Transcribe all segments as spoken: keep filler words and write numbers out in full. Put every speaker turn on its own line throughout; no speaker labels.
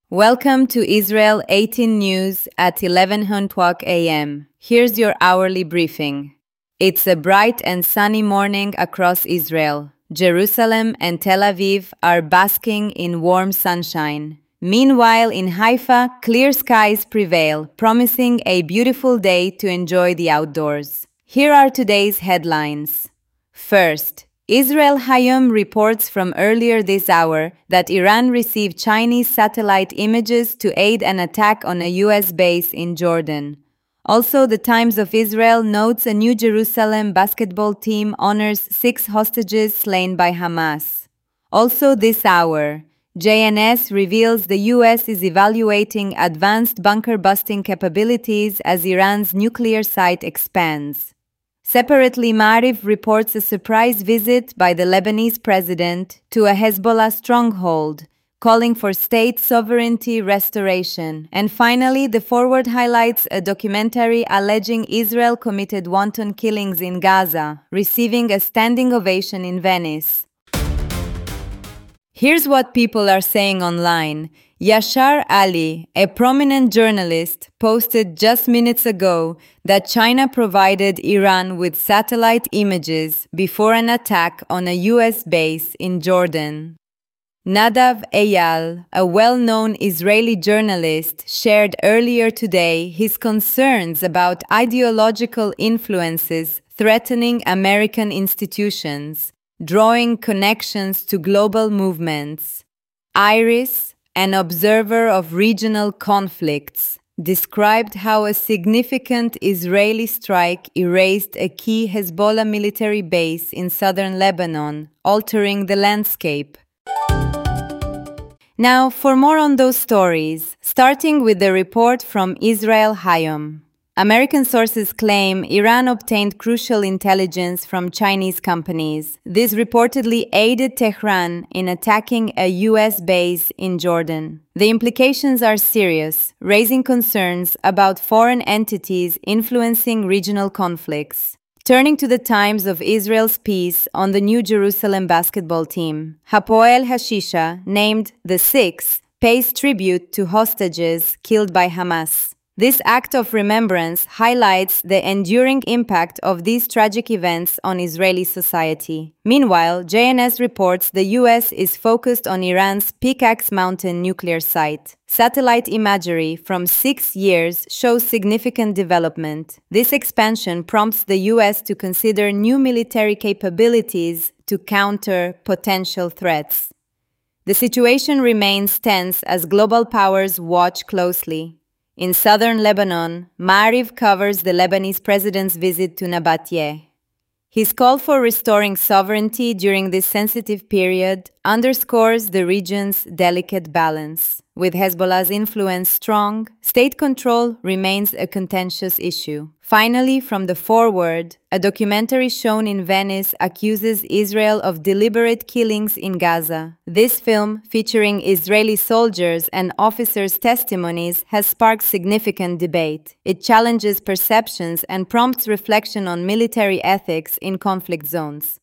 Welcome to Israel eighteen News at eleven a m Here's your hourly briefing. It's a bright and sunny morning across Israel. Jerusalem and Tel Aviv are basking in warm sunshine. Meanwhile, in Haifa, clear skies prevail, promising a beautiful day to enjoy the outdoors. Here are today's headlines. First, Israel Hayom reports from earlier this hour that Iran received Chinese satellite images to aid an attack on a U S base in Jordan. Also, the Times of Israel notes a New Jerusalem basketball team honors six hostages slain by Hamas. Also this hour, J N S reveals the U S is evaluating advanced bunker-busting capabilities as Iran's nuclear site expands. Separately, Ma'ariv reports a surprise visit by the Lebanese president to a Hezbollah stronghold, calling for state sovereignty restoration. And finally, the Forward highlights a documentary alleging Israel committed wanton killings in Gaza, receiving a standing ovation in Venice. Here's what people are saying online. Yashar Ali, a prominent journalist, posted just minutes ago that China provided Iran with satellite images before an attack on a U S base in Jordan. Nadav Eyal, a well-known Israeli journalist, shared earlier today his concerns about ideological influences threatening American institutions, drawing connections to global movements. Iris, an observer of regional conflicts, described how a significant Israeli strike erased a key Hezbollah military base in southern Lebanon, altering the landscape. Now, for more on those stories, starting with the report from Israel Hayom. American sources claim Iran obtained crucial intelligence from Chinese companies. This reportedly aided Tehran in attacking a U S base in Jordan. The implications are serious, raising concerns about foreign entities influencing regional conflicts. Turning to the Times of Israel's piece on the New Jerusalem basketball team, Hapoel Hashisha, named the Six, pays tribute to hostages killed by Hamas. This act of remembrance highlights the enduring impact of these tragic events on Israeli society. Meanwhile, J N S reports the U S is focused on Iran's Pickaxe Mountain nuclear site. Satellite imagery from six years shows significant development. This expansion prompts the U S to consider new military capabilities to counter potential threats. The situation remains tense as global powers watch closely. In southern Lebanon, Ma'ariv covers the Lebanese president's visit to Nabateh. His call for restoring sovereignty during this sensitive period underscores the region's delicate balance. With Hezbollah's influence strong, state control remains a contentious issue. Finally, from the Forward, a documentary shown in Venice accuses Israel of deliberate killings in Gaza. This film, featuring Israeli soldiers and officers' testimonies, has sparked significant debate. It challenges perceptions and prompts reflection on military ethics in conflict zones.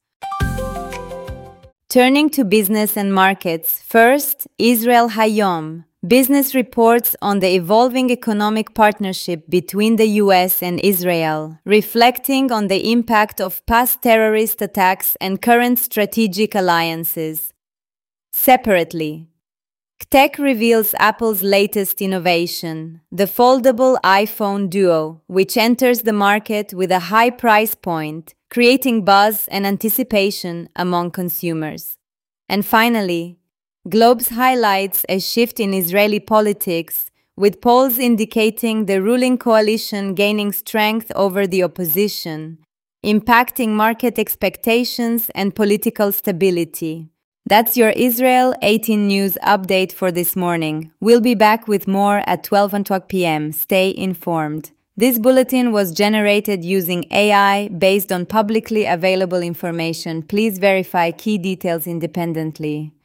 Turning to business and markets, first, Israel Hayom. Business reports on the evolving economic partnership between the U S and Israel, reflecting on the impact of past terrorist attacks and current strategic alliances. Separately, Tech reveals Apple's latest innovation, the foldable iPhone Duo, which enters the market with a high price point, creating buzz and anticipation among consumers. And finally, Globes highlights a shift in Israeli politics, with polls indicating the ruling coalition gaining strength over the opposition, impacting market expectations and political stability. That's your Israel eighteen News update for this morning. We'll be back with more at twelve p m Stay informed. This bulletin was generated using A I based on publicly available information. Please verify key details independently.